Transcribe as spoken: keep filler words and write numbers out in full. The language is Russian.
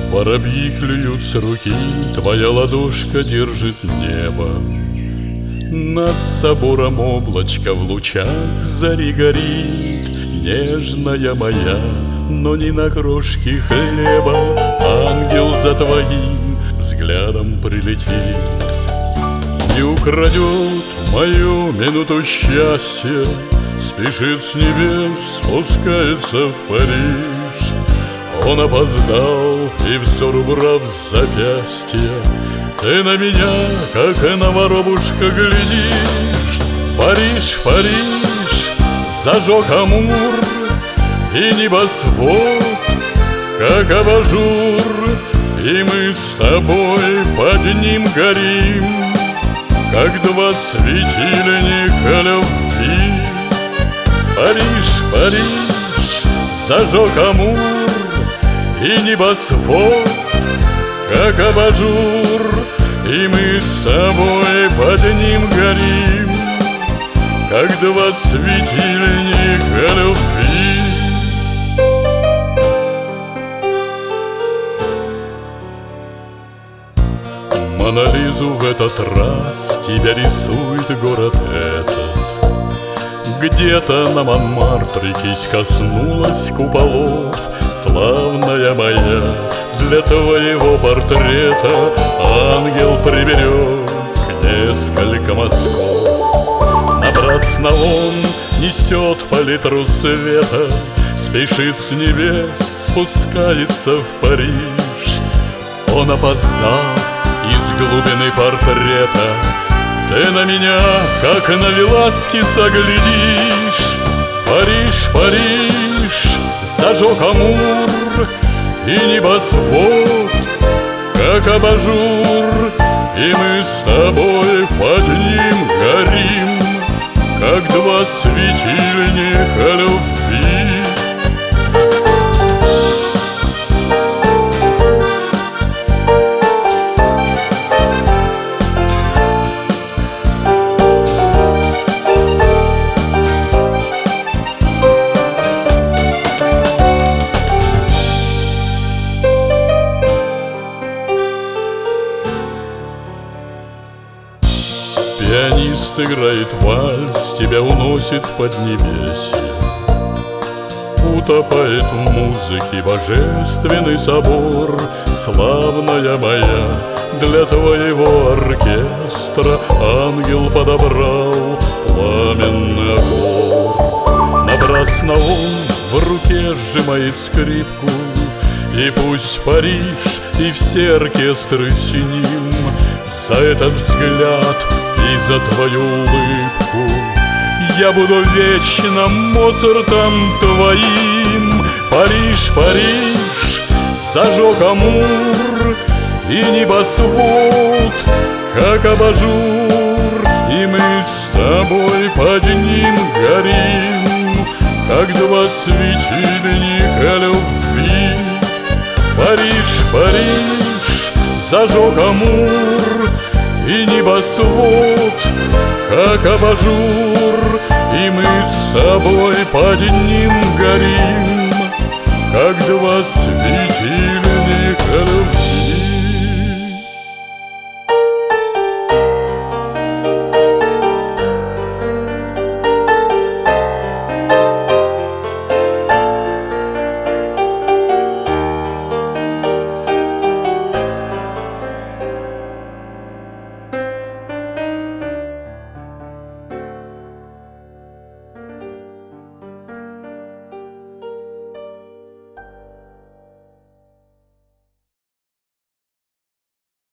Воробьи клюют с руки, твоя ладошка держит небо. Над собором облачко в лучах зари горит. Нежная моя, но не на крошке хлеба. Ангел за твоим взглядом прилетит. Не украдет мою минуту счастья, спешит с небес, спускается в Париж. Он опоздал, и взор убрав с запястья, ты на меня, как на воробушка, глядишь. Париж, Париж, зажег Амур, и небосвод, как абажур, и мы с тобой под ним горим, как два светильника любви. Париж, Париж, зажег Амур, и небосвод, как абажур, и мы с тобой под ним горим, как два светильника любви. Монолизу в этот раз тебя рисует город этот. Где-то на Монмартре кисть коснулась куполов. Славная моя, для твоего портрета ангел приберег несколько мазков. Напрасно он несет палитру света, спешит с небес, спускается в Париж. Он опоздал из глубины портрета, ты на меня, как на Веласкеса, глядишь. Париж, Париж, зажег Амур, и небосвод, как абажур, и мы с тобой под ним горим, как два светильника любви. Пианист играет вальс, тебя уносит в поднебесье. Утопает в музыке божественный собор. Славная моя, для твоего оркестра ангел подобрал пламенный огонь. Напрасно он в руке сжимает скрипку, и пусть Париж и все оркестры с ним за этот взгляд и за твою улыбку я буду вечно Моцартом твоим. Париж, Париж, зажег Амур, и небосвод, как абажур, и мы с тобой под ним горим, как два светильника любви. Париж, Париж, зажег Амур, и небосвод, как абажур, и мы с тобой под ним горим, как два светильника любви.